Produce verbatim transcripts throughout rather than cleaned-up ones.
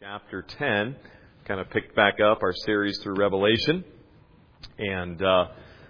Chapter ten, kind of picked back up our series through Revelation, and uh,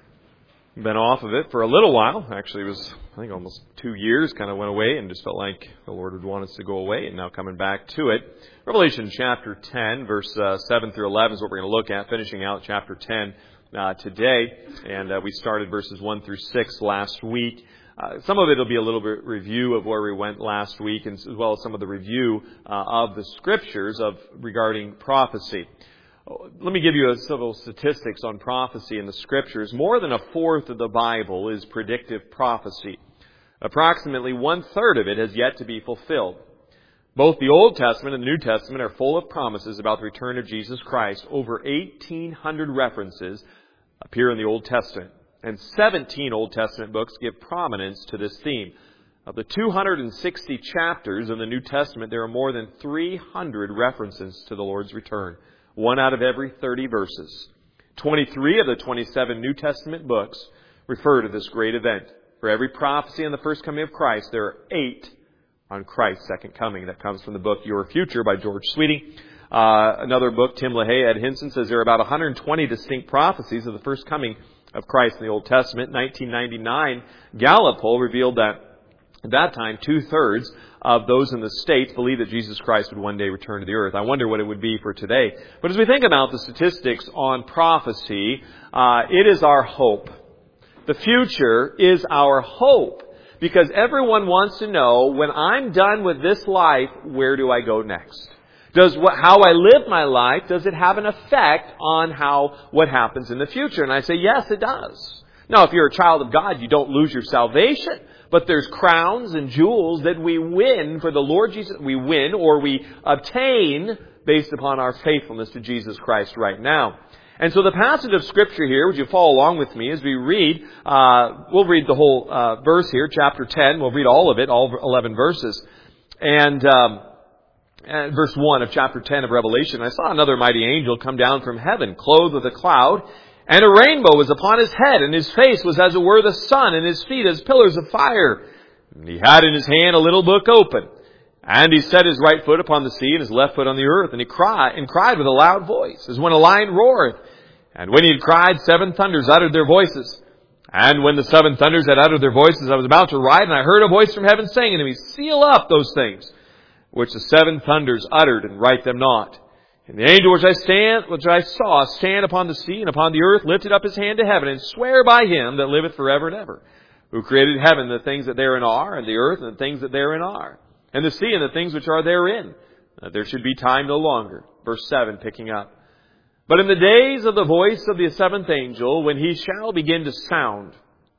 been off of it for a little while. Actually, it was, I think, almost two years, kind of went away and just felt like the Lord would want us to go away, and now coming back to it. Revelation chapter ten, verse uh, seven through eleven is what we're going to look at, finishing out chapter ten uh, today, and uh, we started verses one through six last week. Uh, some of it will be a little bit review of where we went last week, and as well as some of the review uh, of the scriptures of regarding prophecy. Let me give you a several statistics on prophecy in the scriptures. More than a fourth of the Bible is predictive prophecy. Approximately one third of it has yet to be fulfilled. Both the Old Testament and the New Testament are full of promises about the return of Jesus Christ. Over eighteen hundred references appear in the Old Testament. And seventeen Old Testament books give prominence to this theme. Of the two hundred sixty chapters in the New Testament, there are more than three hundred references to the Lord's return. One out of every thirty verses. twenty-three of the twenty-seven New Testament books refer to this great event. For every prophecy on the first coming of Christ, there are eight on Christ's second coming. That comes from the book Your Future by George Sweeting. Uh, another book, Tim LaHaye, Ed Hinson, says there are about one hundred twenty distinct prophecies of the first coming of Christ in the Old Testament. nineteen ninety-nine Gallup poll revealed that at that time, two-thirds of those in the States believed that Jesus Christ would one day return to the earth. I wonder what it would be for today. But as we think about the statistics on prophecy, uh, it is our hope. The future is our hope. Because everyone wants to know, when I'm done with this life, where do I go next? Does what, how I live my life, does it have an effect on how, what happens in the future? And I say, yes, it does. Now, if you're a child of God, you don't lose your salvation. But there's crowns and jewels that we win for the Lord Jesus. We win or we obtain based upon our faithfulness to Jesus Christ right now. And so the passage of Scripture here, would you follow along with me as we read, uh, we'll read the whole uh, verse here, chapter ten. We'll read all of it, all eleven verses. And... Um, And verse one of chapter ten of Revelation, I saw another mighty angel come down from heaven, clothed with a cloud, and a rainbow was upon his head, and his face was as it were the sun, and his feet as pillars of fire. And he had in his hand a little book open. And he set his right foot upon the sea, and his left foot on the earth, and he cried, and cried with a loud voice, as when a lion roareth. And when he had cried, seven thunders uttered their voices. And when the seven thunders had uttered their voices, I was about to write, and I heard a voice from heaven saying unto me, seal up those things which the seven thunders uttered, and write them not. And the angel which I stand, which I saw stand upon the sea and upon the earth, lifted up his hand to heaven, and sware by him that liveth forever and ever, who created heaven, the things that therein are, and the earth, and the things that therein are, and the sea, and the things which are therein, that there should be time no longer. Verse seven, picking up. But in the days of the voice of the seventh angel, when he shall begin to sound,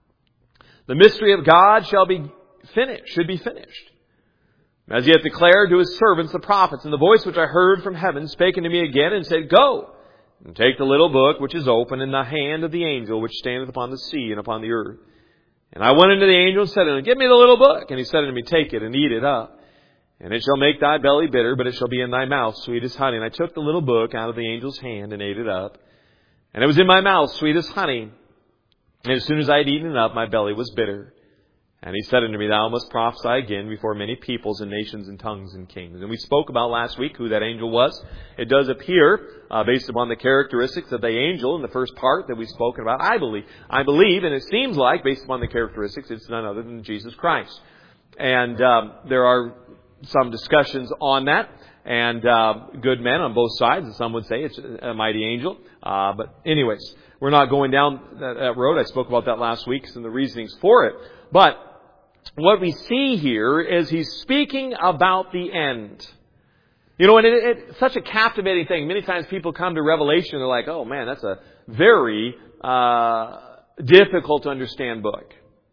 the mystery of God shall be finished, should be finished. As he hath declared to his servants the prophets, and the voice which I heard from heaven spake unto me again, and said, Go, and take the little book which is open in the hand of the angel which standeth upon the sea and upon the earth. And I went unto the angel and said unto him, Give me the little book. And he said unto me, Take it and eat it up. And it shall make thy belly bitter, but it shall be in thy mouth sweet as honey. And I took the little book out of the angel's hand and ate it up. And it was in my mouth sweet as honey. And as soon as I had eaten it up, my belly was bitter. And he said unto me, Thou must prophesy again before many peoples and nations and tongues and kings. And we spoke about last week who that angel was. It does appear, uh, based upon the characteristics of the angel in the first part that we've spoken about. I believe, I believe, and it seems like, based upon the characteristics, it's none other than Jesus Christ. And um, there are some discussions on that. And uh, good men on both sides. And some would say it's a mighty angel. Uh, but anyways, we're not going down that, that road. I spoke about that last week and the reasonings for it. But what we see here is he's speaking about the end. You know, and it, it, it's such a captivating thing. Many times people come to Revelation and they're like, oh man, that's a very uh, difficult to understand book.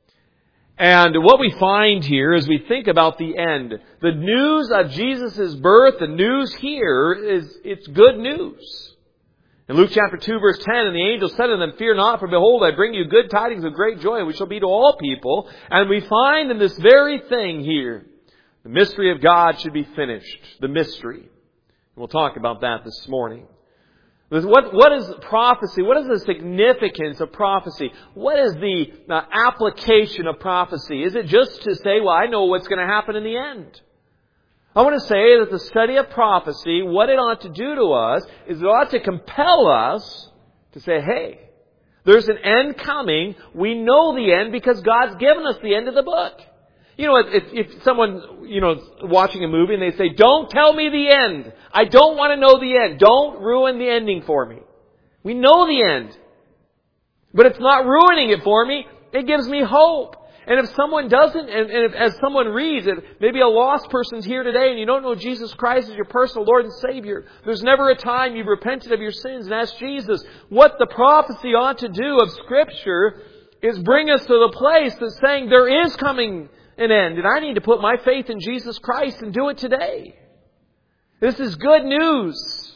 And what we find here as we think about the end, the news of Jesus' birth, the news here is, it's good news. In Luke chapter two, verse ten, and the angel said unto them, Fear not, for behold, I bring you good tidings of great joy, which shall be to all people. And we find in this very thing here, the mystery of God should be finished. The mystery. We'll talk about that this morning. What, what is prophecy? What is the significance of prophecy? What is the uh, application of prophecy? Is it just to say, well, I know what's going to happen in the end? I want to say that the study of prophecy, what it ought to do to us, is it ought to compel us to say, hey, there's an end coming. We know the end because God's given us the end of the book. You know, if, if someone, you know, watching a movie and they say, don't tell me the end. I don't want to know the end. Don't ruin the ending for me. We know the end. But it's not ruining it for me. It gives me hope. And if someone doesn't, and, and if, as someone reads it, maybe a lost person's here today and you don't know Jesus Christ as your personal Lord and Savior. There's never a time you've repented of your sins and asked Jesus. What the prophecy ought to do of Scripture is bring us to the place that's saying there is coming an end. And I need to put my faith in Jesus Christ and do it today. This is good news.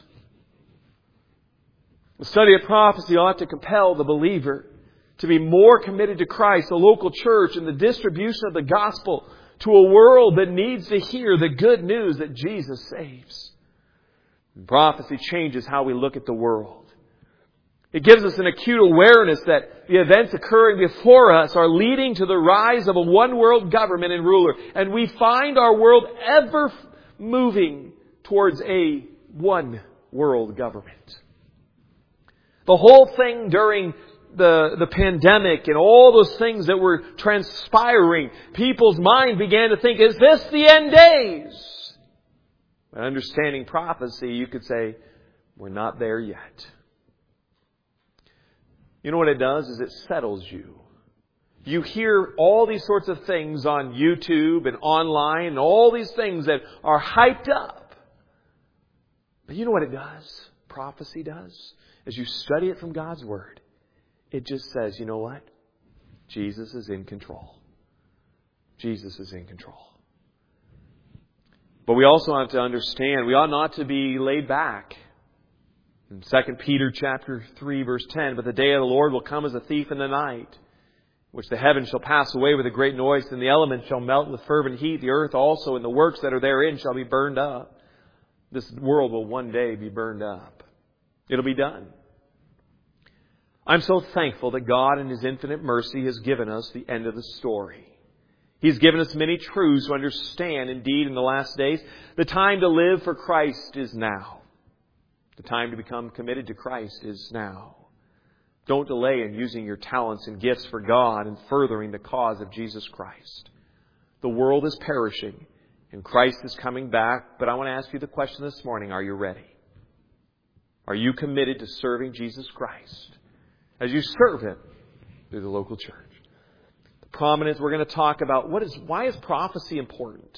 The study of prophecy ought to compel the believer to be more committed to Christ, the local church, and the distribution of the gospel to a world that needs to hear the good news that Jesus saves. And prophecy changes how we look at the world. It gives us an acute awareness that the events occurring before us are leading to the rise of a one-world government and ruler. And we find our world ever moving towards a one-world government. The whole thing during The, the pandemic and all those things that were transpiring, people's mind began to think, is this the end days? By understanding prophecy, you could say, we're not there yet. You know what it does is it settles you. You hear all these sorts of things on YouTube and online and all these things that are hyped up. But you know what it does? Prophecy does. As you study it from God's Word, it just says, you know what? Jesus is in control. Jesus is in control. But we also have to understand, we ought not to be laid back. In Second Peter chapter three, verse ten, but the day of the Lord will come as a thief in the night, which the heavens shall pass away with a great noise, and the elements shall melt with fervent heat. The earth also and the works that are therein shall be burned up. This world will one day be burned up. It'll be done. I'm so thankful that God in His infinite mercy has given us the end of the story. He's given us many truths to understand. Indeed, in the last days, the time to live for Christ is now. The time to become committed to Christ is now. Don't delay in using your talents and gifts for God and furthering the cause of Jesus Christ. The world is perishing and Christ is coming back. But I want to ask you the question this morning, are you ready? Are you committed to serving Jesus Christ as you serve Him through the local church? The prominence, we're going to talk about what is, why is prophecy important?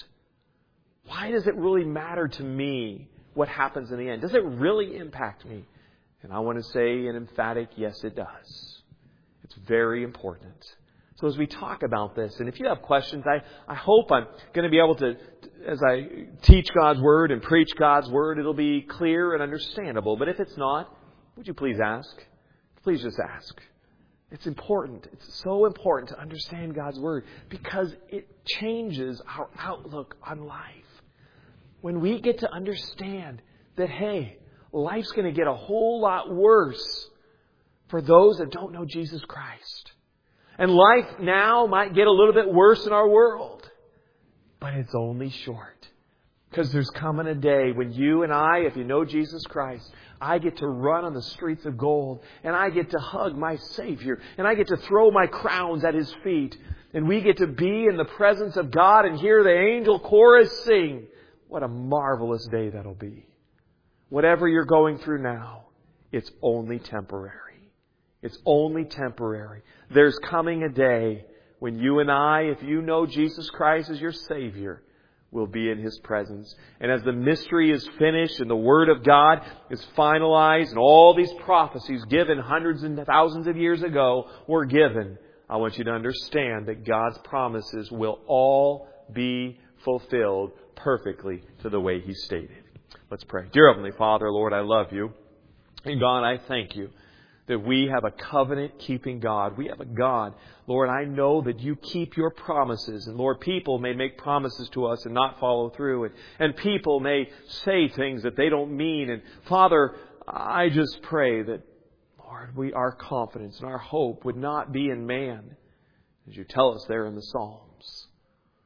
Why does it really matter to me what happens in the end? Does it really impact me? And I want to say an emphatic, yes, it does. It's very important. So as we talk about this, and if you have questions, I, I hope I'm going to be able to, as I teach God's Word and preach God's Word, it'll be clear and understandable. But if it's not, would you please ask? Please just ask. It's important. It's so important to understand God's Word because it changes our outlook on life. When we get to understand that, hey, life's going to get a whole lot worse for those that don't know Jesus Christ. And life now might get a little bit worse in our world. But it's only short. Because there's coming a day when you and I, if you know Jesus Christ, I get to run on the streets of gold. And I get to hug my Savior. And I get to throw my crowns at His feet. And we get to be in the presence of God and hear the angel chorus sing. What a marvelous day that'll be. Whatever you're going through now, it's only temporary. It's only temporary. There's coming a day when you and I, if you know Jesus Christ as your Savior, will be in His presence. And as the mystery is finished and the Word of God is finalized and all these prophecies given hundreds and thousands of years ago were given, I want you to understand that God's promises will all be fulfilled perfectly to the way He stated. Let's pray. Dear Heavenly Father, Lord, I love You. And God, I thank You that we have a covenant-keeping God. We have a God, Lord, I know that You keep Your promises. And Lord, people may make promises to us and not follow through. And, and people may say things that they don't mean. And Father, I just pray that, Lord, we, our confidence and our hope would not be in man, as You tell us there in the Psalms.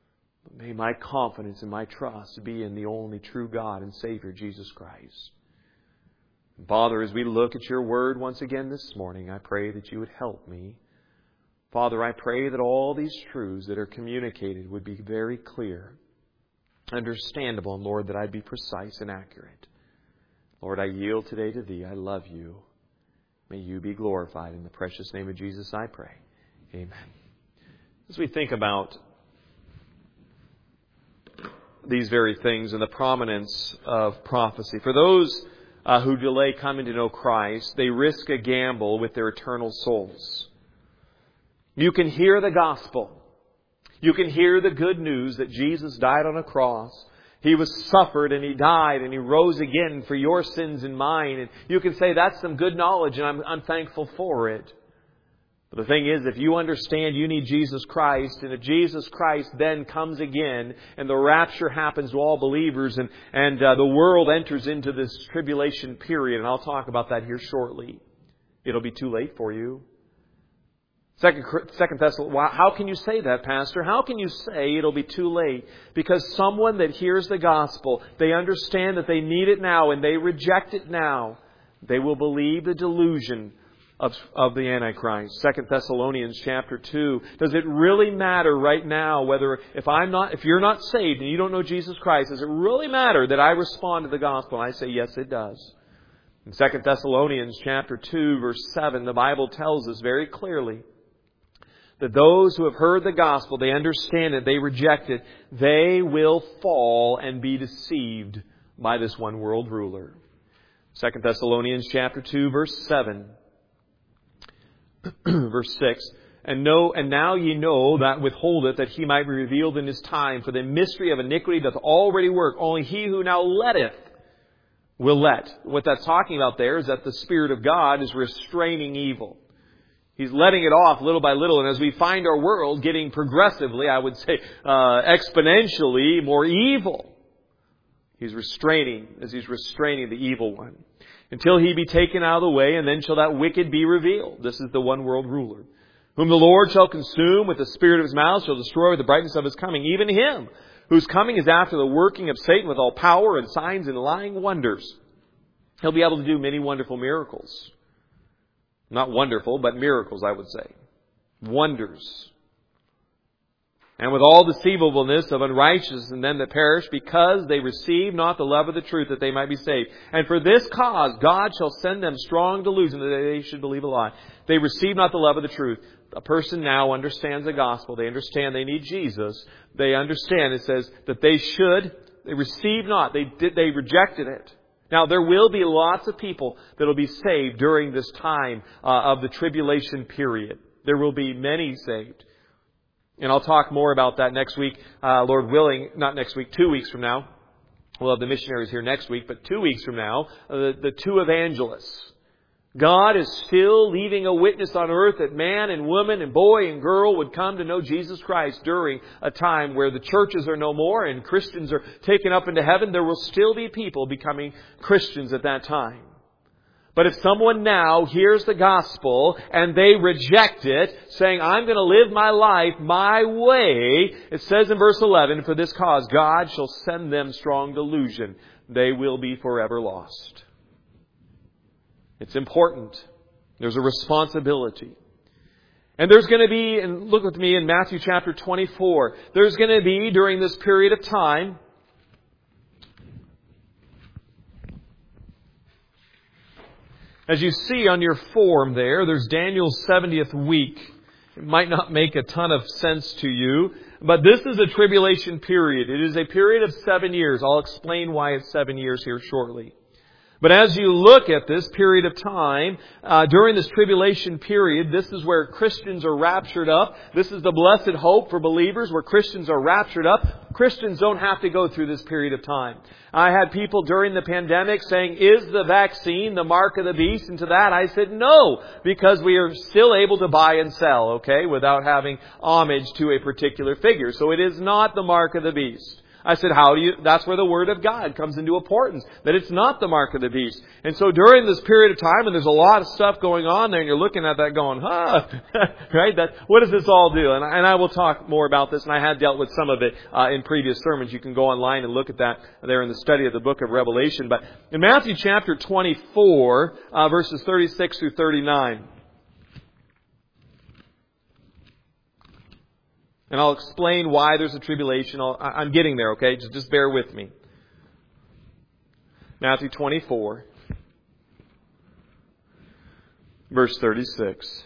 May my confidence and my trust be in the only true God and Savior, Jesus Christ. And Father, as we look at your word once again this morning, I pray that you would help me. Father, I pray that all these truths that are communicated would be very clear, understandable, and Lord, that I'd be precise and accurate. Lord, I yield today to Thee. I love You. May You be glorified. In the precious name of Jesus I pray. Amen. As we think about these very things and the prominence of prophecy, for those uh, who delay coming to know Christ, they risk a gamble with their eternal souls. You can hear the gospel. You can hear the good news that Jesus died on a cross. He was suffered and He died and He rose again for your sins and mine. And you can say, that's some good knowledge and I'm, I'm thankful for it. But the thing is, if you understand you need Jesus Christ, and if Jesus Christ then comes again, and the rapture happens to all believers, and, and uh, the world enters into this tribulation period, and I'll talk about that here shortly, it'll be too late for you. Second, Second Thessalonians, how can you say that, Pastor? How can you say it'll be too late? Because someone that hears the gospel, they understand that they need it now, and they reject it now, they will believe the delusion Of, of the Antichrist. Second Thessalonians chapter two. Does it really matter right now whether, if I'm not, if you're not saved and you don't know Jesus Christ, does it really matter that I respond to the gospel? And I say, yes, it does. In Second Thessalonians chapter two, verse seven, the Bible tells us very clearly that those who have heard the gospel, they understand it, they reject it, they will fall and be deceived by this one world ruler. Second Thessalonians chapter two, verse seven. Verse six, and know, and now ye know that withholdeth, that He might be revealed in His time. For the mystery of iniquity doth already work. Only he who now letteth will let. What that's talking about there is that the Spirit of God is restraining evil. He's letting it off little by little. And as we find our world getting progressively, I would say uh, exponentially more evil, He's restraining, as He's restraining the evil one. Until He be taken out of the way, and then shall that wicked be revealed. This is the one world ruler. Whom the Lord shall consume with the spirit of His mouth, shall destroy with the brightness of His coming. Even Him, whose coming is after the working of Satan with all power and signs and lying wonders. He'll be able to do many wonderful miracles. Not wonderful, but miracles, I would say. Wonders. And with all deceivableness of unrighteousness in them that perish, because they receive not the love of the truth, that they might be saved. And for this cause God shall send them strong delusion, that they should believe a lie. They receive not the love of the truth. A person now understands the gospel. They understand they need Jesus. They understand, it says, that they should, they receive not. They did, they rejected it. Now, there will be lots of people that will be saved during this time uh, of the tribulation period. There will be many saved. And I'll talk more about that next week, uh, Lord willing, not next week, two weeks from now. We'll have the missionaries here next week, but two weeks from now, uh, the, the two evangelists. God is still leaving a witness on earth that man and woman and boy and girl would come to know Jesus Christ during a time where the churches are no more and Christians are taken up into heaven. There will still be people becoming Christians at that time. But if someone now hears the gospel and they reject it, saying, I'm going to live my life my way, it says in verse eleven, for this cause God shall send them strong delusion. They will be forever lost. It's important. There's a responsibility. And there's going to be, and look with me in Matthew chapter twenty-four, there's going to be during this period of time, as you see on your form there, there's Daniel's seventieth week. It might not make a ton of sense to you, but this is a tribulation period. It is a period of seven years. I'll explain why it's seven years here shortly. But as you look at this period of time, uh, during this tribulation period, this is where Christians are raptured up. This is the blessed hope for believers where Christians are raptured up. Christians don't have to go through this period of time. I had people during the pandemic saying, is the vaccine the mark of the beast? And to that I said, no, because we are still able to buy and sell, okay, without having homage to a particular figure. So it is not the mark of the beast. I said, how do you, that's where the Word of God comes into importance. That it's not the mark of the beast. And so during this period of time, and there's a lot of stuff going on there, and you're looking at that going, huh, right? That, what does this all do? And, and I will talk more about this, and I had dealt with some of it uh, in previous sermons. You can go online and look at that there in the study of the book of Revelation. But in Matthew chapter twenty-four, uh, verses thirty-six through thirty-nine, and I'll explain why there's a tribulation. I'll, I'm getting there, okay? Just, just bear with me. Matthew twenty-four, verse thirty-six.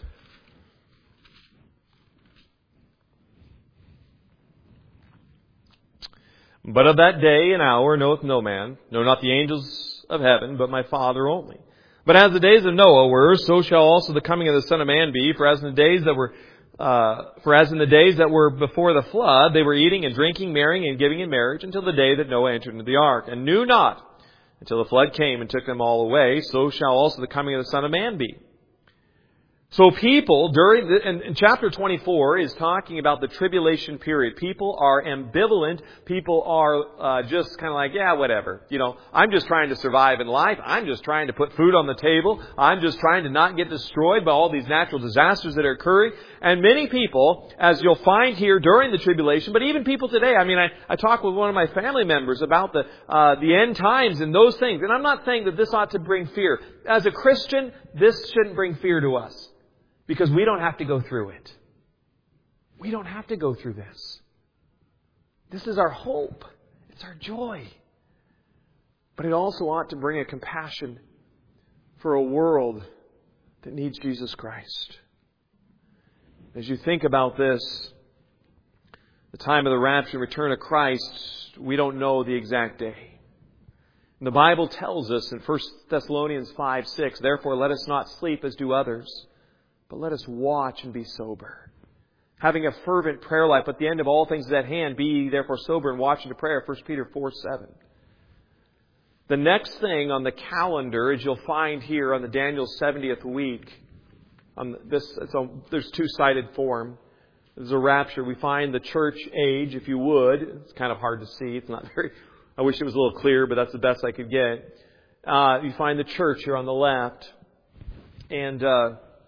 But of that day and hour knoweth no man, no, not the angels of heaven, but my Father only. But as the days of Noah were, so shall also the coming of the Son of Man be. For as in the days that were Uh, for as in the days that were before the flood, they were eating and drinking, marrying and giving in marriage until the day that Noah entered into the ark, and knew not until the flood came and took them all away. So shall also the coming of the Son of Man be. So people during the, and, and chapter twenty-four is talking about the tribulation period. People are ambivalent. People are uh, just kind of like, yeah, whatever. You know, I'm just trying to survive in life. I'm just trying to put food on the table. I'm just trying to not get destroyed by all these natural disasters that are occurring. And many people, as you'll find here during the tribulation, but even people today. I mean, I, I talked with one of my family members about the uh, the end times and those things. And I'm not saying that this ought to bring fear. As a Christian, this shouldn't bring fear to us. Because we don't have to go through it. We don't have to go through this. This is our hope. It's our joy. But it also ought to bring a compassion for a world that needs Jesus Christ. As you think about this, the time of the rapture and return of Christ, we don't know the exact day. And the Bible tells us in First Thessalonians five six, therefore let us not sleep as do others, but let us watch and be sober. Having a fervent prayer life, but the end of all things is at hand. Be ye therefore sober and watch unto prayer. First Peter four seven. The next thing on the calendar is you'll find here on the Daniel seventieth week. On this, it's a, there's two-sided form. There's a rapture. We find the church age, if you would. It's kind of hard to see. It's not very. I wish it was a little clearer, but that's the best I could get. Uh, you find the church here on the left, and. Uh,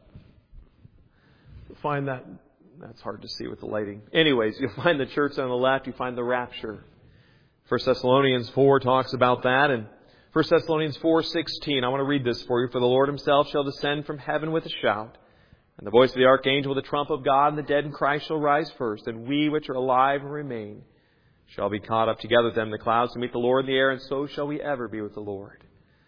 Find that, that's hard to see with the lighting. Anyways, you'll find the church on the left, you find the rapture. First Thessalonians four talks about that, and First Thessalonians four sixteen, I want to read this for you. For the Lord Himself shall descend from heaven with a shout, and the voice of the archangel with the trump of God, and the dead in Christ shall rise first, and we which are alive and remain shall be caught up together with them in the clouds to meet the Lord in the air, and so shall we ever be with the Lord.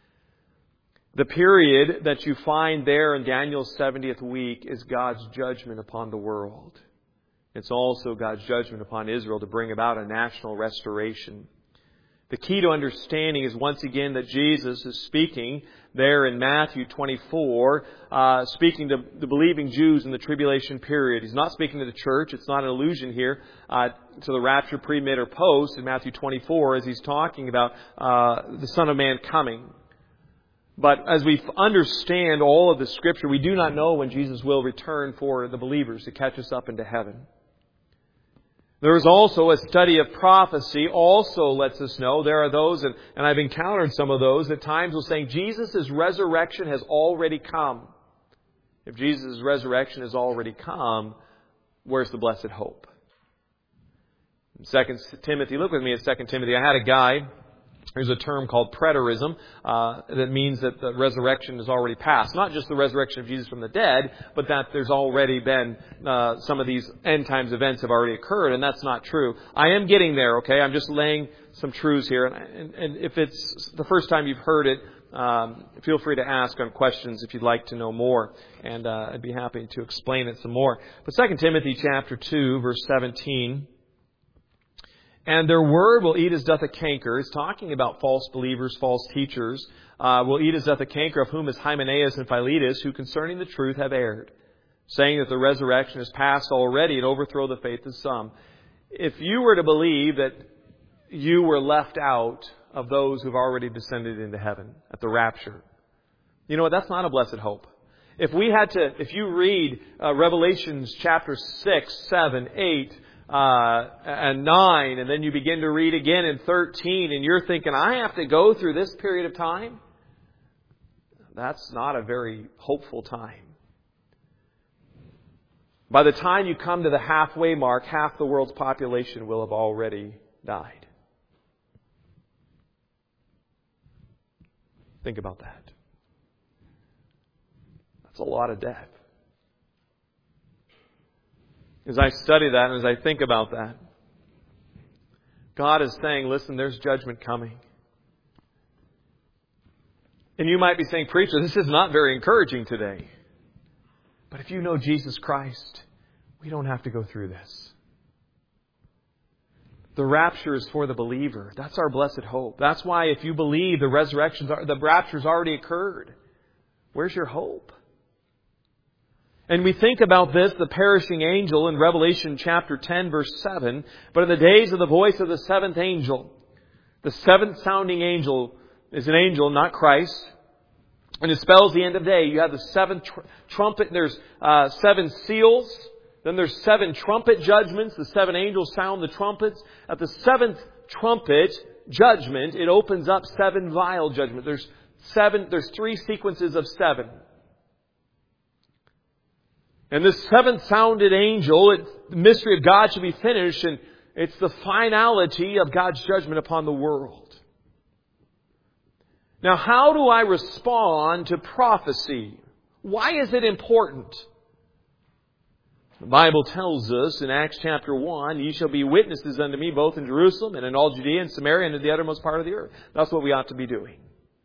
The period that you find there in Daniel's seventieth week is God's judgment upon the world. It's also God's judgment upon Israel to bring about a national restoration. The key to understanding is once again that Jesus is speaking there in Matthew twenty-four, uh, speaking to the believing Jews in the tribulation period. He's not speaking to the church. It's not an allusion here uh, to the rapture, pre, mid, or post in Matthew twenty-four as He's talking about uh, the Son of Man coming. But as we understand all of the Scripture, we do not know when Jesus will return for the believers to catch us up into heaven. There is also a study of prophecy also lets us know there are those, and, and I've encountered some of those at times, will saying Jesus' resurrection has already come. If Jesus' resurrection has already come, where's the blessed hope? In Second Timothy, look with me at Second Timothy. I had a guy. There's a term called preterism uh, that means that the resurrection is already past. Not just the resurrection of Jesus from the dead, but that there's already been uh, some of these end times events have already occurred, and that's not true. I am getting there, okay? I'm just laying some truths here, and, and, and if it's the first time you've heard it, um, feel free to ask on questions if you'd like to know more, and uh, I'd be happy to explain it some more. But Second Timothy chapter two, verse seventeen. And their word will eat as doth a canker. It's talking about false believers, false teachers. Uh, will eat as doth a canker, of whom is Hymenaeus and Philetus, who concerning the truth have erred, saying that the resurrection is past already and overthrow the faith of some. If you were to believe that you were left out of those who've already descended into heaven at the rapture, you know what? That's not a blessed hope. If we had to, if you read uh, Revelations chapter six, seven, eight, uh, and nine, and then you begin to read again in thirteen, and you're thinking, I have to go through this period of time? That's not a very hopeful time. By the time you come to the halfway mark, half the world's population will have already died. Think about that. That's a lot of death. As I study that and as I think about that, God is saying, listen, there's judgment coming. And you might be saying, preacher, this is not very encouraging today. But if you know Jesus Christ, we don't have to go through this. The rapture is for the believer. That's our blessed hope. That's why if you believe the resurrection's, the rapture's already occurred, where's your hope? And we think about this, the perishing angel in Revelation chapter ten, verse seven. But in the days of the voice of the seventh angel, the seventh sounding angel is an angel, not Christ. And it spells the end of day. You have the seventh tr- trumpet. There's uh, seven seals. Then there's seven trumpet judgments. The seven angels sound the trumpets. At the seventh trumpet judgment, it opens up seven vial judgment. There's seven. There's three sequences of seven. And this seventh sounded angel, it, the mystery of God should be finished, and it's the finality of God's judgment upon the world. Now, how do I respond to prophecy? Why is it important? The Bible tells us in Acts chapter one, ye shall be witnesses unto me both in Jerusalem and in all Judea and Samaria and to the uttermost part of the earth. That's what we ought to be doing.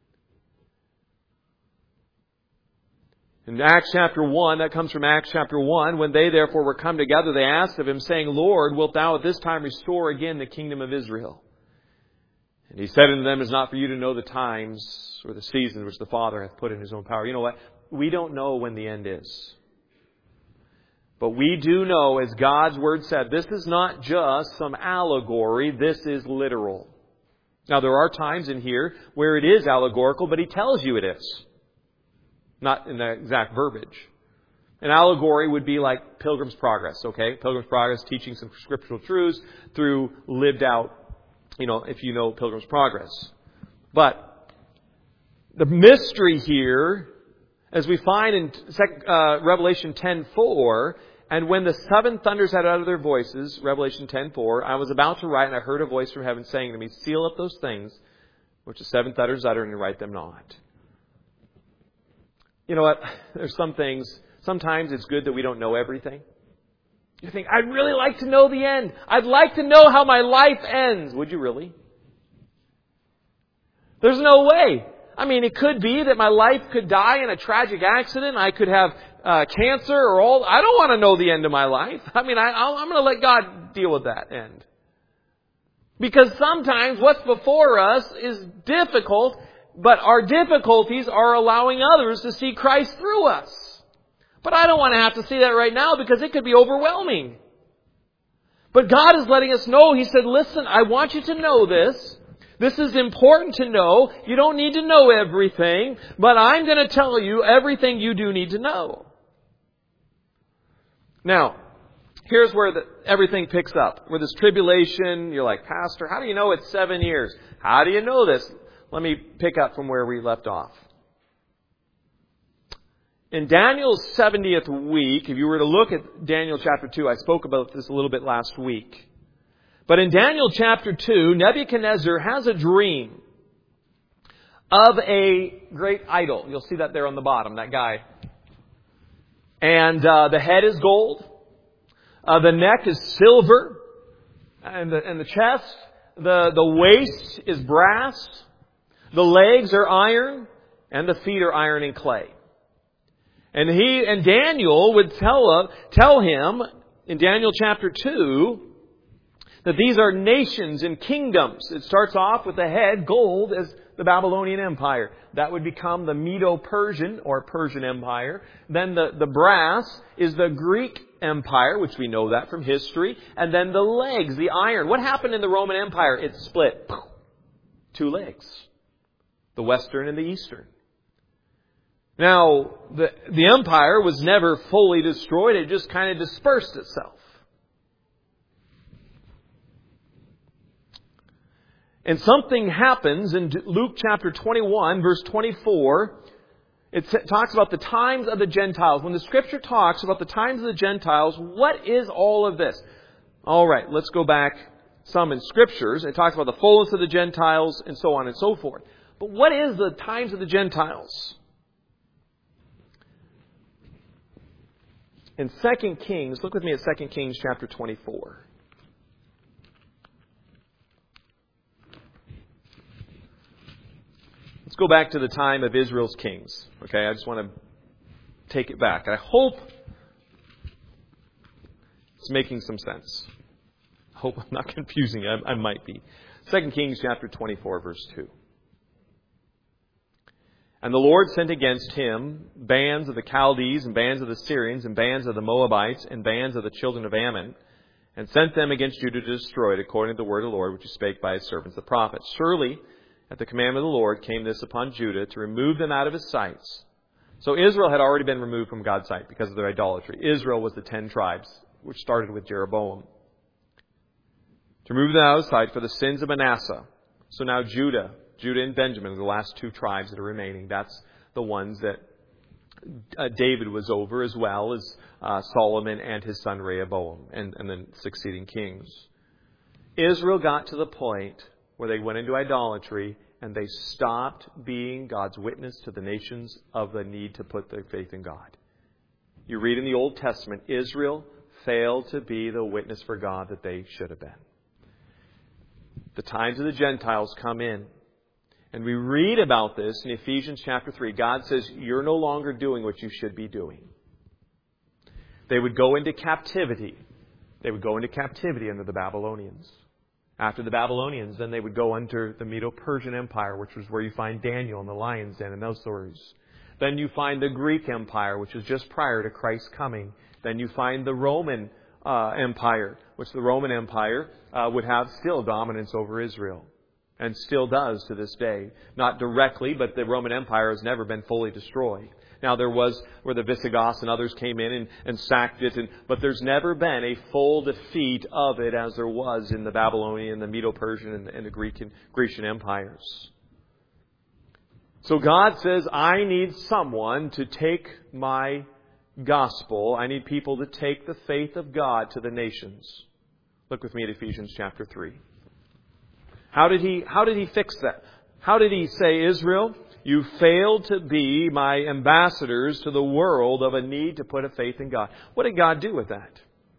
In Acts chapter one, that comes from Acts chapter one, when they therefore were come together, they asked of him, saying, Lord, wilt thou at this time restore again the kingdom of Israel? And he said unto them, it is not for you to know the times or the seasons which the Father hath put in his own power. You know what? We don't know when the end is. But we do know, as God's Word said, this is not just some allegory, this is literal. Now, there are times in here where it is allegorical, but He tells you it is. Not in the exact verbiage. An allegory would be like Pilgrim's Progress, okay? Pilgrim's Progress, teaching some scriptural truths through lived out, you know, if you know Pilgrim's Progress. But the mystery here, as we find in uh, Revelation ten four, and when the seven thunders had uttered their voices, Revelation ten four, I was about to write, and I heard a voice from heaven saying to me, seal up those things which the seven thunders uttered, and write them not. You know what? There's some things, sometimes it's good that we don't know everything. You think, I'd really like to know the end. I'd like to know how my life ends. Would you really? There's no way. I mean, it could be that my life could die in a tragic accident. I could have uh, cancer or all. I don't want to know the end of my life. I mean, I, I'll, I'm going to let God deal with that end. Because sometimes what's before us is difficult, but our difficulties are allowing others to see Christ through us. But I don't want to have to see that right now because it could be overwhelming. But God is letting us know. He said, listen, I want you to know this. This is important to know. You don't need to know everything, but I'm going to tell you everything you do need to know. Now, here's where the, everything picks up. Where this tribulation, you're like, Pastor, how do you know it's seven years? How do you know this? Let me pick up from where we left off. In Daniel's seventieth week, if you were to look at Daniel chapter two, I spoke about this a little bit last week. But in Daniel chapter two, Nebuchadnezzar has a dream of a great idol. You'll see that there on the bottom, that guy. And uh, the head is gold. Uh, the neck is silver. And the, and the chest, the, the waist is brass. The legs are iron. And the feet are iron and clay. And he and Daniel would tell, uh, tell him in Daniel chapter two that these are nations and kingdoms. It starts off with the head, gold, as the Babylonian Empire. That would become the Medo-Persian or Persian Empire. Then the, the brass is the Greek Empire, which we know that from history. And then the legs, the iron. What happened in the Roman Empire? It split. Two legs. The Western and the Eastern. Now, the, the empire was never fully destroyed. It just kind of dispersed itself. And something happens in Luke chapter twenty-one, verse twenty-four. It talks about the times of the Gentiles. When the Scripture talks about the times of the Gentiles, what is all of this? All right, let's go back some in Scriptures. It talks about the fullness of the Gentiles and so on and so forth. But what is the times of the Gentiles? In Second Kings, look with me at Second Kings chapter twenty-four. Let's go back to the time of Israel's kings. Okay, I just want to take it back. I hope it's making some sense. I hope I'm not confusing. I, I might be. Second Kings chapter twenty-four, verse two. And the Lord sent against him bands of the Chaldees and bands of the Syrians and bands of the Moabites and bands of the children of Ammon, and sent them against Judah to destroy it, according to the word of the Lord, which he spake by his servants the prophets. Surely, at the commandment of the Lord came this upon Judah, to remove them out of his sights. So Israel had already been removed from God's sight because of their idolatry. Israel was the ten tribes, which started with Jeroboam. To remove them out of his sight for the sins of Manasseh. So now Judah, Judah and Benjamin are the last two tribes that are remaining. That's the ones that uh, David was over, as well as uh, Solomon and his son Rehoboam, and, and then succeeding kings. Israel got to the point where they went into idolatry and they stopped being God's witness to the nations of the need to put their faith in God. You read in the Old Testament, Israel failed to be the witness for God that they should have been. The times of the Gentiles come in. And we read about this in Ephesians chapter three. God says, you're no longer doing what you should be doing. They would go into captivity. They would go into captivity under the Babylonians. After the Babylonians, then they would go under the Medo-Persian Empire, which was where you find Daniel and the lion's den and those stories. Then you find the Greek Empire, which is just prior to Christ's coming. Then you find the Roman uh, Empire, which the Roman Empire uh, would have still dominance over Israel. And still does to this day. Not directly, but the Roman Empire has never been fully destroyed. Now there was where the Visigoths and others came in and, and sacked it, and, but there's never been a full defeat of it as there was in the Babylonian, the Medo-Persian, and, and the Greek and Grecian empires. So God says, I need someone to take my gospel. I need people to take the faith of God to the nations. Look with me at Ephesians chapter three. How did he, how did he fix that? How did he say, Israel, you failed to be my ambassadors to the world of a need to put a faith in God? What did God do with that?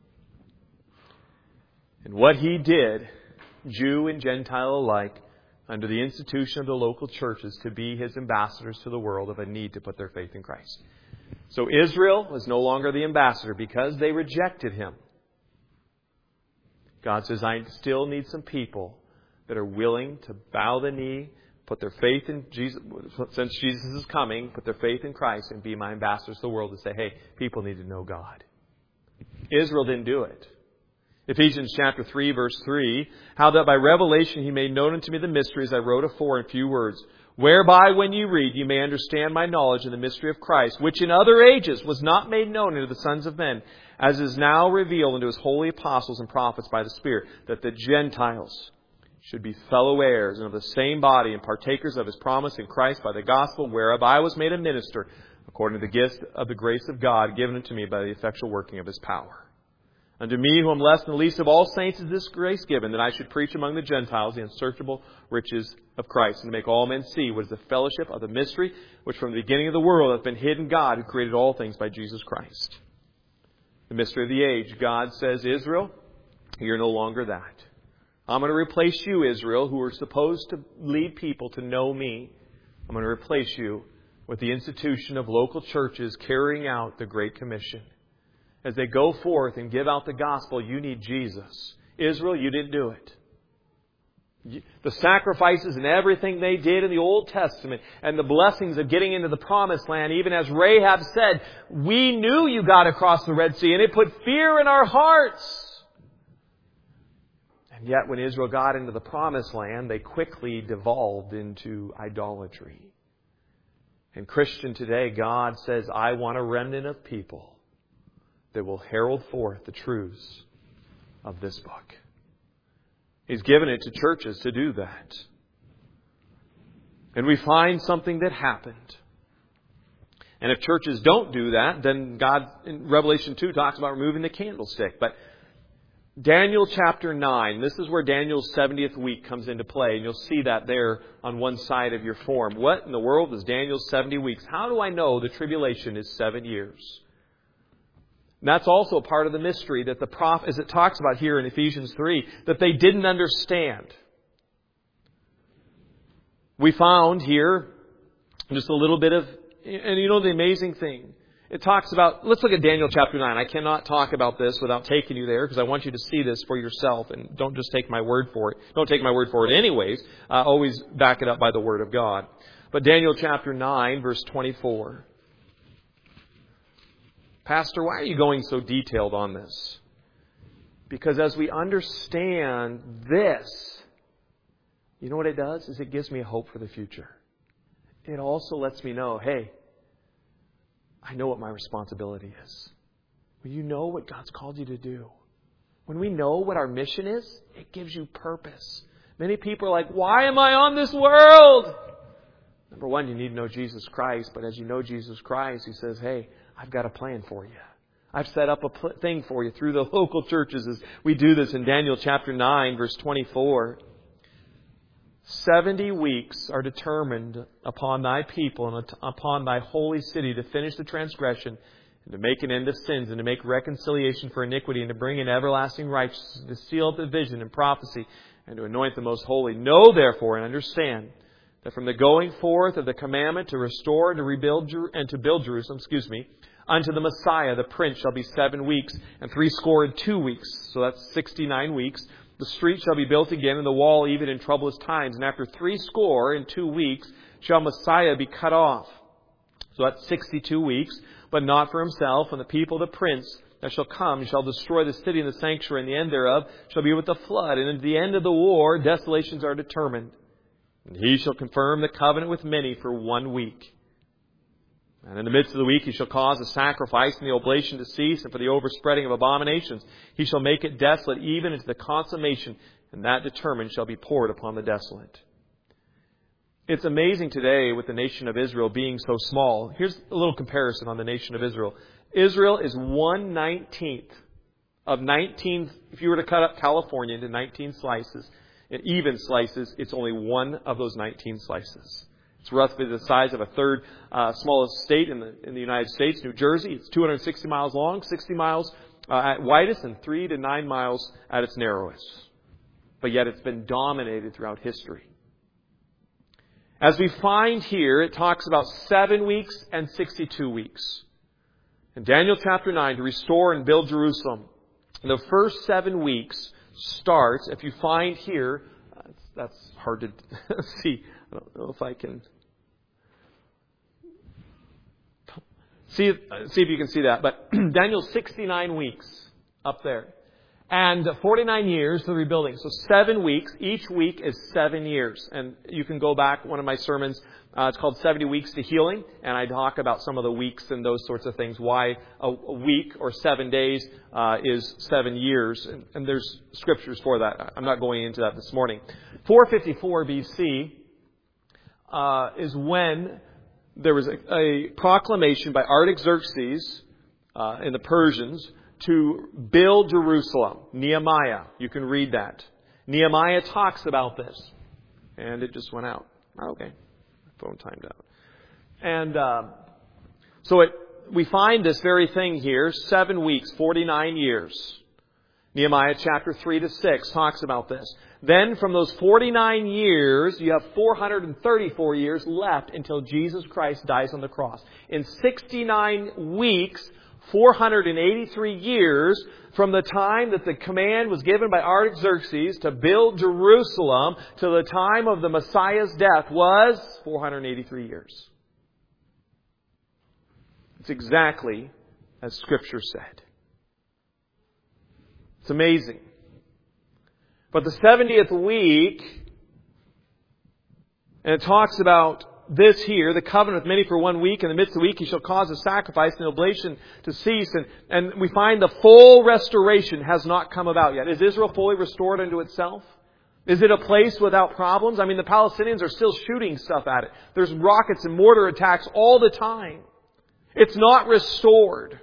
And what he did, Jew and Gentile alike, under the institution of the local churches, to be his ambassadors to the world of a need to put their faith in Christ. So Israel was no longer the ambassador because they rejected him. God says, I still need some people that are willing to bow the knee, put their faith in Jesus, since Jesus is coming, put their faith in Christ and be my ambassadors to the world to say, hey, people need to know God. Israel didn't do it. Ephesians chapter three, verse three, how that by revelation he made known unto me the mysteries I wrote afore in few words, whereby when you read you may understand my knowledge in the mystery of Christ, which in other ages was not made known unto the sons of men, as is now revealed unto his holy apostles and prophets by the Spirit, that the Gentiles should be fellow heirs and of the same body and partakers of his promise in Christ by the gospel whereof I was made a minister according to the gift of the grace of God given unto me by the effectual working of his power. Unto me, who am less than the least of all saints, is this grace given, that I should preach among the Gentiles the unsearchable riches of Christ, and to make all men see what is the fellowship of the mystery, which from the beginning of the world hath been hid in God, who created all things by Jesus Christ. The mystery of the age. God says, Israel, you're no longer that. I'm going to replace you, Israel, who are supposed to lead people to know me. I'm going to replace you with the institution of local churches carrying out the Great Commission. As they go forth and give out the gospel, you need Jesus. Israel, you didn't do it. The sacrifices and everything they did in the Old Testament and the blessings of getting into the Promised Land, even as Rahab said, we knew you got across the Red Sea and it put fear in our hearts. And yet when Israel got into the Promised Land, they quickly devolved into idolatry. And Christian today, God says, I want a remnant of people that will herald forth the truths of this book. He's given it to churches to do that. And we find something that happened. And if churches don't do that, then God in Revelation two talks about removing the candlestick. But Daniel chapter nine, this is where Daniel's seventieth week comes into play. And you'll see that there on one side of your form. What in the world is Daniel's seventy weeks? How do I know the tribulation is seven years? And that's also part of the mystery that the prophet, as it talks about here in Ephesians three, that they didn't understand. We found here just a little bit of, and you know the amazing thing, it talks about, let's look at Daniel chapter nine. I cannot talk about this without taking you there because I want you to see this for yourself and don't just take my word for it. Don't take my word for it anyways. Uh, always back it up by the Word of God. But Daniel chapter nine, verse twenty-four. Pastor, why are you going so detailed on this? Because as we understand this, you know what it does? Is it gives me a hope for the future. It also lets me know, hey, I know what my responsibility is. When you know what God's called you to do, when we know what our mission is, it gives you purpose. Many people are like, why am I on this world? Number one, you need to know Jesus Christ. But as you know Jesus Christ, He says, hey, I've got a plan for you. I've set up a pl- thing for you through the local churches as we do this in Daniel chapter nine, verse twenty-four. Seventy weeks are determined upon thy people and upon thy holy city to finish the transgression and to make an end of sins and to make reconciliation for iniquity and to bring in everlasting righteousness and to seal up the vision and prophecy and to anoint the most holy. Know therefore and understand that from the going forth of the commandment to restore and to rebuild and to build Jerusalem, excuse me, unto the Messiah, the Prince, shall be seven weeks and three score and two weeks. So that's sixty-nine weeks. The street shall be built again, and the wall even in troublous times. And after three score and two weeks shall Messiah be cut off. So that's sixty-two weeks, but not for himself. And the people of the Prince that shall come shall destroy the city and the sanctuary, and the end thereof shall be with the flood. And at the end of the war, desolations are determined. And he shall confirm the covenant with many for one week. And in the midst of the week he shall cause the sacrifice and the oblation to cease, and for the overspreading of abominations he shall make it desolate, even into the consummation, and that determined shall be poured upon the desolate. It's amazing today with the nation of Israel being so small. Here's a little comparison on the nation of Israel. Israel is one nineteenth of nineteen, if you were to cut up California into nineteen slices, in even slices, it's only one of those nineteen slices. It's roughly the size of a third uh, smallest state in the in the United States, New Jersey. It's two hundred sixty miles long, sixty miles uh, at widest, and three to nine miles at its narrowest. But yet it's been dominated throughout history. As we find here, it talks about seven weeks and sixty-two weeks. In Daniel chapter nine, to restore and build Jerusalem. The first seven weeks starts, if you find here, uh, that's hard to see. I don't know if I can see see if you can see that. But Daniel's sixty-nine weeks up there. And forty-nine years for the rebuilding. So seven weeks. Each week is seven years. And you can go back, one of my sermons, uh, it's called seventy Weeks to Healing. And I talk about some of the weeks and those sorts of things. Why a, a week or seven days uh, is seven years. And, and there's scriptures for that. I'm not going into that this morning. four fifty-four B C uh, is when there was a, a proclamation by Artaxerxes uh, in the Persians to build Jerusalem. Nehemiah. You can read that. Nehemiah talks about this. And it just went out. Okay. Phone timed out. And uh, so it, we find this very thing here. Seven weeks, forty-nine years. Nehemiah chapter three to six talks about this. Then from those forty-nine years, you have four hundred thirty-four years left until Jesus Christ dies on the cross. In sixty-nine weeks, four hundred eighty-three years from the time that the command was given by Artaxerxes to build Jerusalem to the time of the Messiah's death was four hundred eighty-three years. It's exactly as Scripture said. It's amazing. But the seventieth week, and it talks about this here, the covenant with many for one week. In the midst of the week, he shall cause a sacrifice and oblation to cease. And, and we find the full restoration has not come about yet. Is Israel fully restored unto itself? Is it a place without problems? I mean, the Palestinians are still shooting stuff at it. There's rockets and mortar attacks all the time. It's not restored.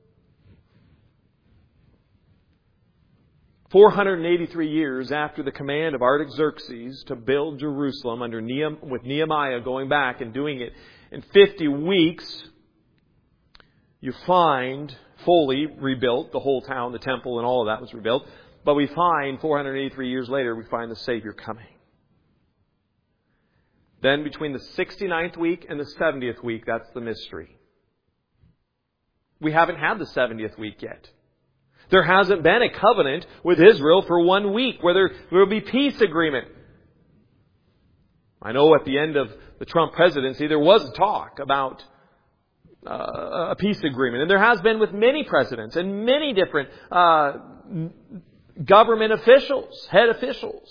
four hundred eighty-three years after the command of Artaxerxes to build Jerusalem under Nehem, with Nehemiah going back and doing it in fifty weeks, you find fully rebuilt, the whole town, the temple and all of that was rebuilt. But we find four hundred eighty-three years later, we find the Savior coming. Then between the sixty-ninth week and the seventieth week, that's the mystery. We haven't had the seventieth week yet. There hasn't been a covenant with Israel for one week where there will be peace agreement. I know at the end of the Trump presidency there was talk about uh, a peace agreement. And there has been with many presidents and many different uh, government officials, head officials.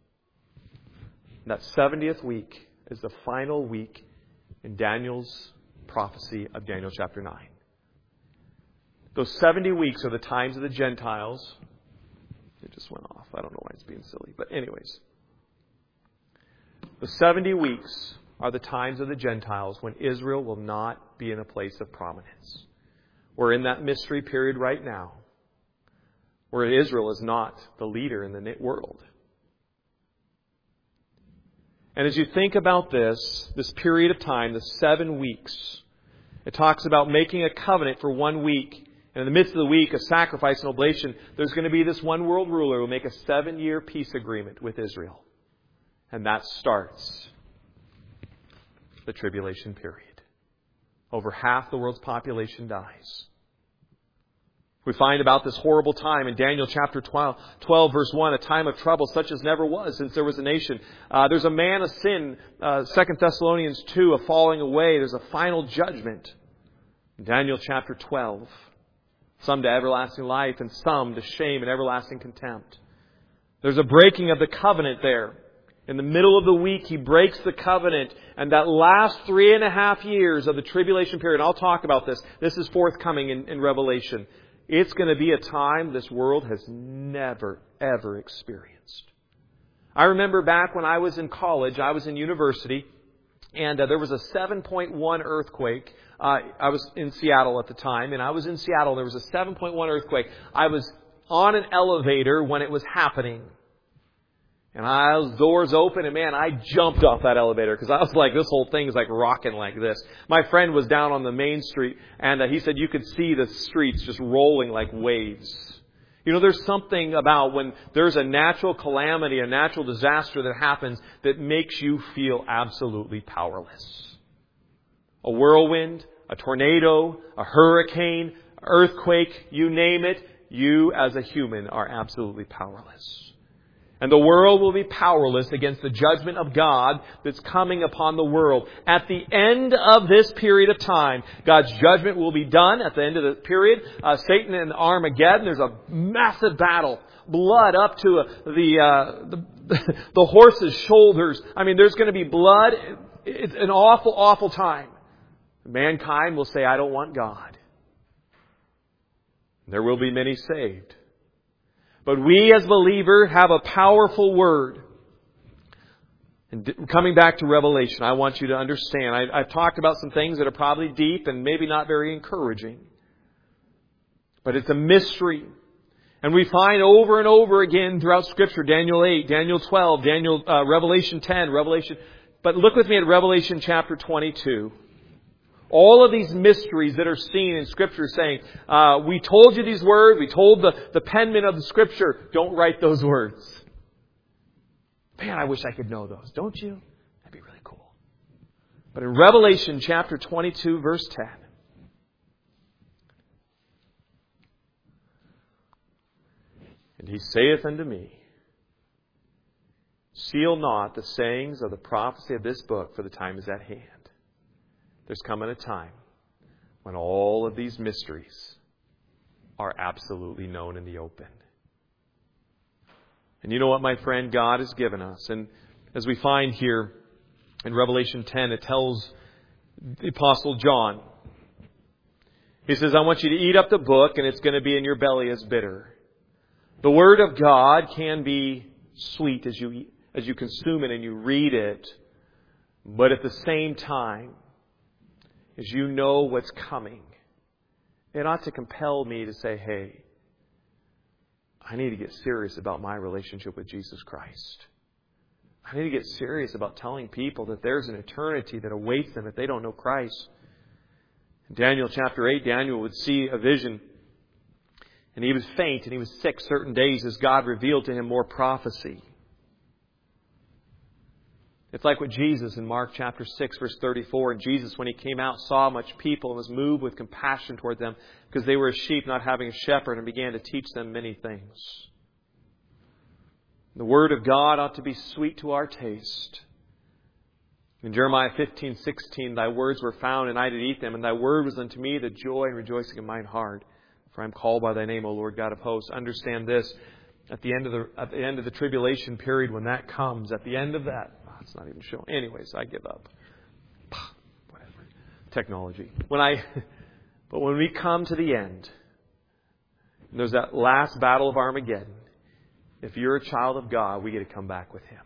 That seventieth week is the final week in Daniel's prophecy of Daniel chapter nine. Those seventy weeks are the times of the Gentiles. It just went off. I don't know why it's being silly. But anyways. The seventy weeks are the times of the Gentiles when Israel will not be in a place of prominence. We're in that mystery period right now, where Israel is not the leader in the world. And as you think about this, this period of time, the seven weeks, it talks about making a covenant for one week. And in the midst of the week of sacrifice and oblation, there's going to be this one world ruler who will make a seven-year peace agreement with Israel. And that starts the tribulation period. Over half the world's population dies. We find about this horrible time in Daniel chapter twelve, twelve verse one, a time of trouble such as never was since there was a nation. Uh, there's a man of sin, uh, Second Thessalonians two, a falling away. There's a final judgment. In Daniel chapter twelve. Some to everlasting life and some to shame and everlasting contempt. There's a breaking of the covenant there. In the middle of the week, he breaks the covenant. And that last three and a half years of the tribulation period, I'll talk about this. This is forthcoming in, in Revelation. It's going to be a time this world has never, ever experienced. I remember back when I was in college, I was in university, and uh, there was a seven point one earthquake. Uh, I was in Seattle at the time, and I was in Seattle. There was a seven point one earthquake. I was on an elevator when it was happening. And I was doors open, and man, I jumped off that elevator because I was like, this whole thing is like rocking like this. My friend was down on the main street, and uh, he said you could see the streets just rolling like waves. You know, there's something about when there's a natural calamity, a natural disaster that happens that makes you feel absolutely powerless. A whirlwind, a tornado, a hurricane, earthquake, you name it, you as a human are absolutely powerless. And the world will be powerless against the judgment of God that's coming upon the world. At the end of this period of time, God's judgment will be done. At the end of the period, uh, Satan and Armageddon, there's a massive battle. Blood up to uh, the, uh, the the horse's shoulders. I mean, there's going to be blood. It's an awful, awful time. Mankind will say, I don't want God. There will be many saved. But we as believers have a powerful word. And coming back to Revelation, I want you to understand. I, I've talked about some things that are probably deep and maybe not very encouraging. But it's a mystery. And we find over and over again throughout Scripture, Daniel eight, Daniel twelve, Daniel, uh, Revelation ten, Revelation. But look with me at Revelation chapter twenty-two. All of these mysteries that are seen in Scripture saying, uh, we told you these words, we told the, the penman of the Scripture, don't write those words. Man, I wish I could know those, don't you? That'd be really cool. But in Revelation chapter twenty-two, verse ten, and he saith unto me, seal not the sayings of the prophecy of this book, for the time is at hand. There's coming a time when all of these mysteries are absolutely known in the open. And you know what, my friend? God has given us. And as we find here in Revelation ten, it tells the Apostle John, he says, I want you to eat up the book and it's going to be in your belly as bitter. The Word of God can be sweet as you as you consume it and you read it. But at the same time, as you know what's coming, it ought to compel me to say, hey, I need to get serious about my relationship with Jesus Christ. I need to get serious about telling people that there's an eternity that awaits them if they don't know Christ. In Daniel chapter eight, Daniel would see a vision. And he was faint and he was sick certain days as God revealed to him more prophecy. It's like with Jesus in Mark chapter six, verse thirty-four. And Jesus, when He came out, saw much people and was moved with compassion toward them because they were as sheep not having a shepherd, and began to teach them many things. The Word of God ought to be sweet to our taste. In Jeremiah fifteen sixteen, Thy words were found, and I did eat them, and Thy word was unto me the joy and rejoicing of mine heart. For I am called by Thy name, O Lord God of hosts. Understand this, at the end of the at the end of the tribulation period, when that comes, at the end of that, oh, it's not even showing. Anyways, I give up. Whatever. Technology. When I, but when we come to the end, and there's that last battle of Armageddon, if you're a child of God, we get to come back with Him.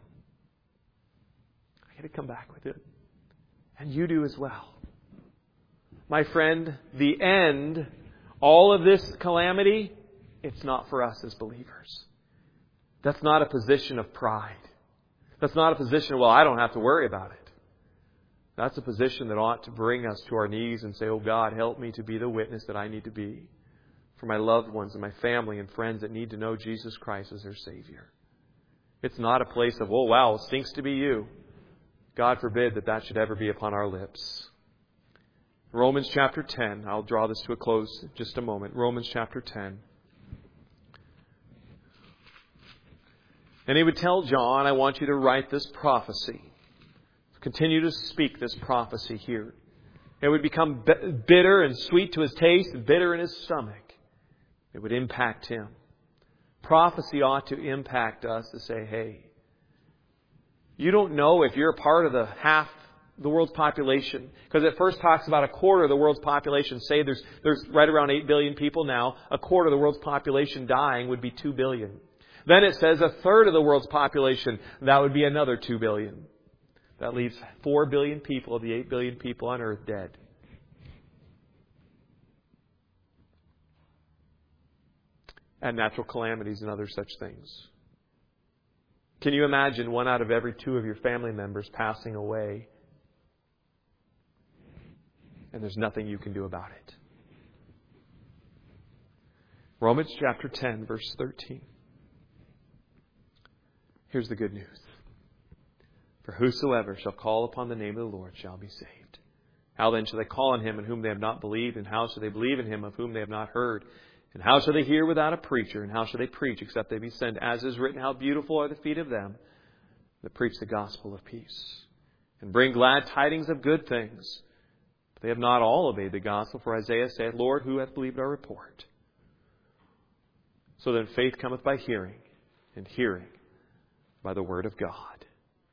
I get to come back with Him. And you do as well. My friend, the end, all of this calamity, it's not for us as believers. That's not a position of pride. That's not a position, well, I don't have to worry about it. That's a position that ought to bring us to our knees and say, oh God, help me to be the witness that I need to be for my loved ones and my family and friends that need to know Jesus Christ as their Savior. It's not a place of, oh wow, it stinks to be you. God forbid that that should ever be upon our lips. Romans chapter ten. I'll draw this to a close in just a moment. Romans chapter ten. And he would tell John, I want you to write this prophecy. Continue to speak this prophecy here. It would become bitter and sweet to his taste and bitter in his stomach. It would impact him. Prophecy ought to impact us to say, hey, you don't know if you're a part of the half the world's population. Because it first talks about a quarter of the world's population. Say there's there's right around eight billion people now. A quarter of the world's population dying would be two billion. Then it says a third of the world's population. That would be another two billion. That leaves four billion people of the eight billion people on earth dead. And natural calamities and other such things. Can you imagine one out of every two of your family members passing away? And there's nothing you can do about it. Romans chapter ten, verse thirteen. Here's the good news. For whosoever shall call upon the name of the Lord shall be saved. How then shall they call on Him in whom they have not believed? And how shall they believe in Him of whom they have not heard? And how shall they hear without a preacher? And how shall they preach except they be sent? As is written, how beautiful are the feet of them that preach the gospel of peace, and bring glad tidings of good things. They have not all obeyed the gospel, for Isaiah saith, Lord, who hath believed our report? So then faith cometh by hearing, and hearing by the word of God.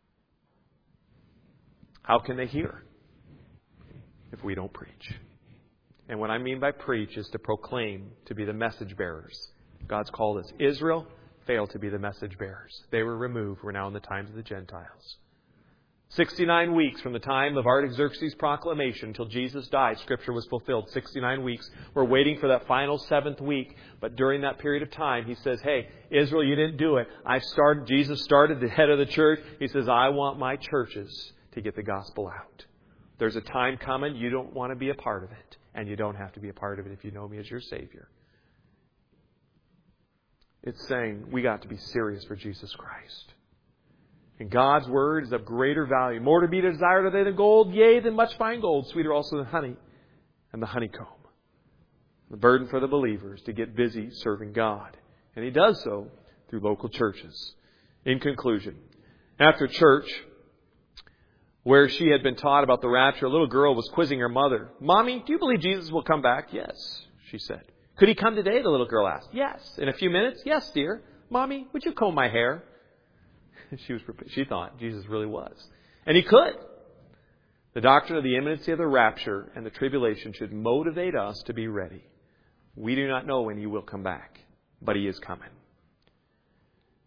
How can they hear if we don't preach? And what I mean by preach is to proclaim, to be the message bearers. God's called us. Israel failed to be the message bearers. They were removed. We're now in the times of the Gentiles. sixty-nine weeks from the time of Artaxerxes' proclamation until Jesus died, Scripture was fulfilled. sixty-nine weeks. We're waiting for that final seventh week. But during that period of time, He says, hey, Israel, you didn't do it. I started, Jesus started the head of the church. He says, I want my churches to get the gospel out. There's a time coming. You don't want to be a part of it. And you don't have to be a part of it if you know me as your Savior. It's saying we got to be serious for Jesus Christ. And God's Word is of greater value. More to be desired are they than gold, yea, than much fine gold. Sweeter also than honey and the honeycomb. The burden for the believer is to get busy serving God. And He does so through local churches. In conclusion, after church, where she had been taught about the rapture, a little girl was quizzing her mother. Mommy, do you believe Jesus will come back? Yes, she said. Could He come today? The little girl asked. Yes. In a few minutes? Yes, dear. Mommy, would you comb my hair? She was. She thought Jesus really was. And He could. The doctrine of the imminency of the rapture and the tribulation should motivate us to be ready. We do not know when He will come back, but He is coming.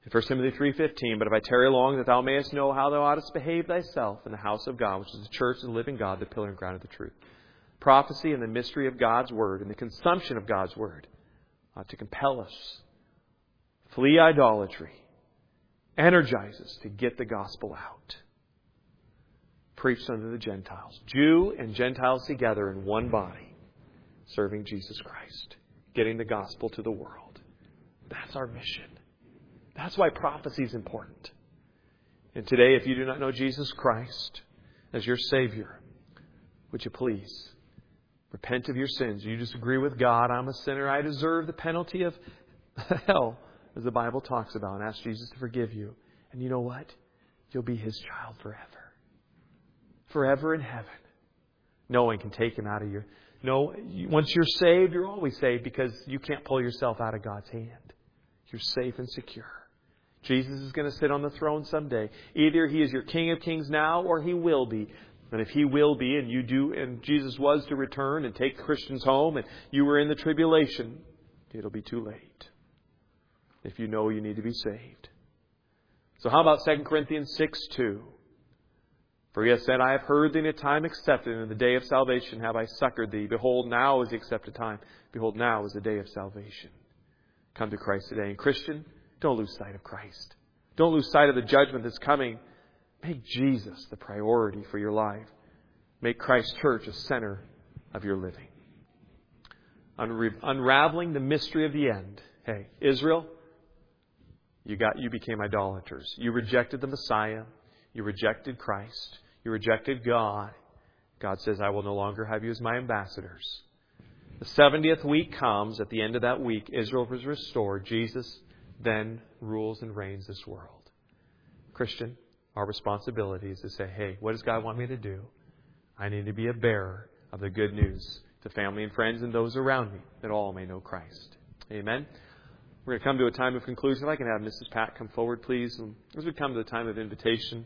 First Timothy three fifteen, but if I tarry long, that thou mayest know how thou oughtest to behave thyself in the house of God, which is the church of the living God, the pillar and ground of the truth. Prophecy and the mystery of God's Word and the consumption of God's Word ought to compel us. Flee idolatry. Energize us to get the gospel out. Preached unto the Gentiles. Jew and Gentiles together in one body, serving Jesus Christ. Getting the gospel to the world. That's our mission. That's why prophecy is important. And today, if you do not know Jesus Christ as your Savior, would you please repent of your sins? You disagree with God. I'm a sinner. I deserve the penalty of hell, as the Bible talks about, and ask Jesus to forgive you. And you know what? You'll be His child forever. Forever in heaven. No one can take Him out of your... No, once you're saved, you're always saved because you can't pull yourself out of God's hand. You're safe and secure. Jesus is going to sit on the throne someday. Either He is your King of Kings now or He will be. And if He will be and you do, and Jesus was to return and take Christians home and you were in the tribulation, it'll be too late. If you know you need to be saved. So how about Second Corinthians six two? For He has said, I have heard thee in a time accepted, and in the day of salvation have I succored thee. Behold, now is the accepted time. Behold, now is the day of salvation. Come to Christ today. And Christian, don't lose sight of Christ. Don't lose sight of the judgment that's coming. Make Jesus the priority for your life. Make Christ Church a center of your living. Unra- unraveling the mystery of the end. Hey, Israel, you got you became idolaters. You rejected the Messiah. You rejected Christ. You rejected God. God says, I will no longer have you as my ambassadors. The seventieth week comes. At the end of that week, Israel was restored. Jesus then rules and reigns this world. Christian, our responsibility is to say, hey, what does God want me to do? I need to be a bearer of the good news to family and friends and those around me, that all may know Christ. Amen? We're going to come to a time of conclusion. If I can have Missus Pat come forward, please. And as we come to the time of invitation,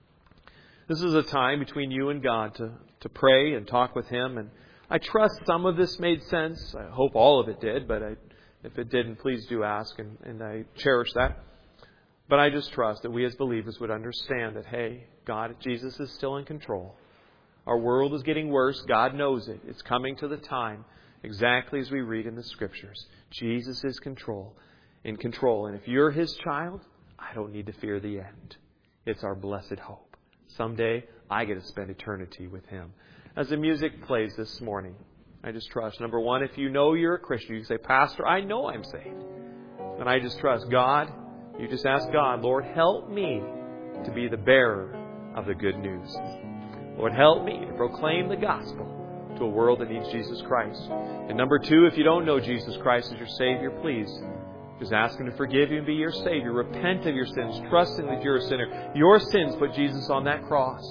this is a time between you and God to, to pray and talk with Him. And I trust some of this made sense. I hope all of it did, but I, if it didn't, please do ask, and, and I cherish that. But I just trust that we as believers would understand that, hey, God, Jesus is still in control. Our world is getting worse. God knows it. It's coming to the time, exactly as we read in the Scriptures. Jesus is control, in control. And if you're His child, I don't need to fear the end. It's our blessed hope. Someday, I get to spend eternity with Him. As the music plays this morning, I just trust. Number one, if you know you're a Christian, you say, Pastor, I know I'm saved. And I just trust God. You just ask God, Lord, help me to be the bearer of the good news. Lord, help me to proclaim the gospel to a world that needs Jesus Christ. And number two, if you don't know Jesus Christ as your Savior, please just ask Him to forgive you and be your Savior. Repent of your sins, trusting that you're a sinner. Your sins put Jesus on that cross.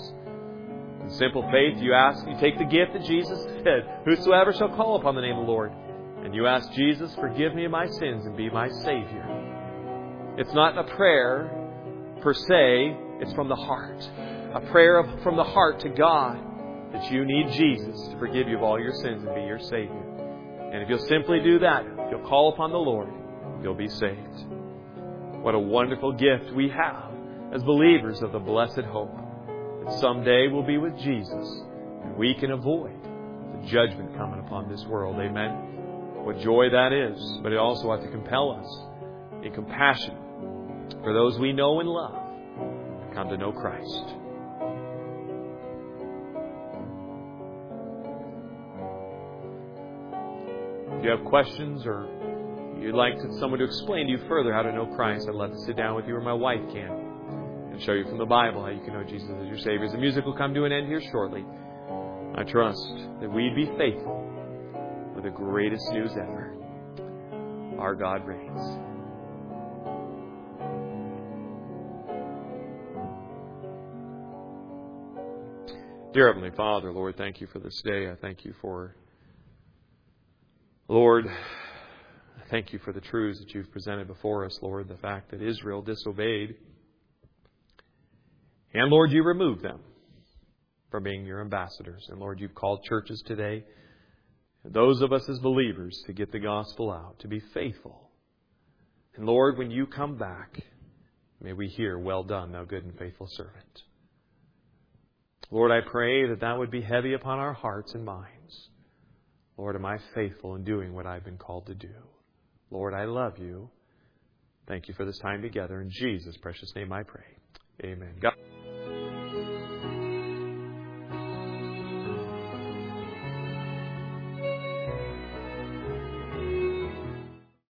In simple faith, you ask, you take the gift that Jesus said, whosoever shall call upon the name of the Lord. And you ask Jesus, forgive me of my sins and be my Savior. It's not a prayer per se, it's from the heart. A prayer of, from the heart to God that you need Jesus to forgive you of all your sins and be your Savior. And if you'll simply do that, if you'll call upon the Lord, you'll be saved. What a wonderful gift we have as believers of the blessed hope. That someday we'll be with Jesus and we can avoid the judgment coming upon this world. Amen. What joy that is. But it also ought to compel us in compassion for those we know and love to come to know Christ. If you have questions or you'd like to, someone to explain to you further how to know Christ, I'd love to sit down with you, or my wife can, and show you from the Bible how you can know Jesus as your Savior. As the music will come to an end here shortly, I trust that we'd be faithful with the greatest news ever. Our God reigns. Dear Heavenly Father, Lord, thank you for this day. I thank you for, Lord, I thank you for the truths that you've presented before us, Lord, the fact that Israel disobeyed. And, Lord, you removed them from being your ambassadors. And, Lord, you've called churches today, those of us as believers, to get the gospel out, to be faithful. And, Lord, when you come back, May we hear, well done, thou good and faithful servant. Lord, I pray that that would be heavy upon our hearts and minds. Lord, am I faithful in doing what I've been called to do? Lord, I love you. Thank you for this time together. In Jesus' precious name I pray. Amen. God